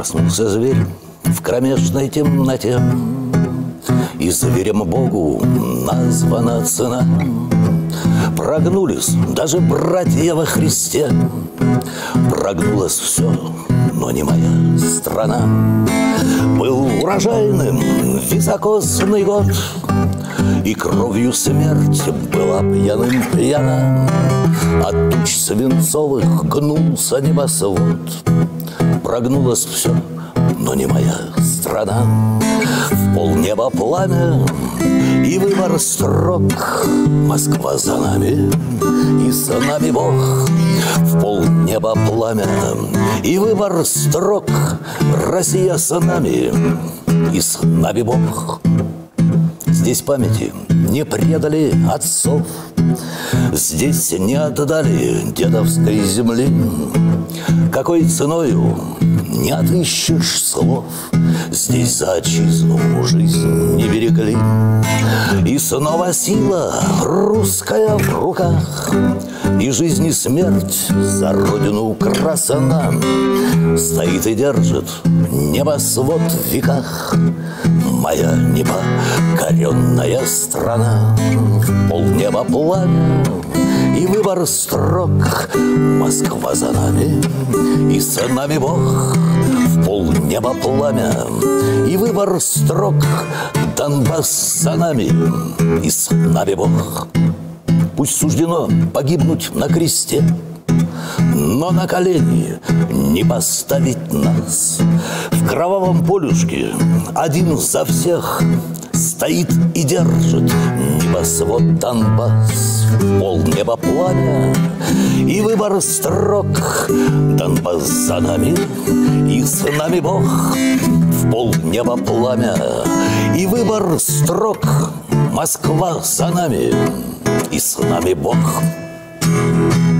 Проснулся зверь в кромешной темноте, и зверем Богу названа цена. Прогнулись даже братья во Христе, прогнулось все, но не моя страна. Был урожайным високосный год, и кровью смерть была пьяным пьяна. От туч свинцовых гнулся небосвод, прогнулось все, но не моя страна. В полнеба пламя и выбор строк, Москва за нами и с нами Бог. В полнеба пламя и выбор строк, Россия с нами и с нами Бог. Здесь памяти не предали отцов, здесь не отдали дедовской земли. Какой ценою не отыщешь слов, здесь за отчизну жизнь не берегли. И снова сила русская в руках, и жизнь и смерть за родину красана. Стоит и держит небосвод в веках моя непокоренная страна. В полнеба пламя и выбор строк, Москва за нами и с нами Бог. В полнеба пламя и выбор строк, Донбасс за нами и с нами Бог. Пусть суждено погибнуть на кресте, но на колени не поставить нас. В кровавом полюшке один за всех стоит и держит небосвод Донбасс. В полнеба пламя и выбор строк, Донбасс за нами и с нами Бог. В полнеба пламя и выбор строк, Москва за нами и с нами Бог.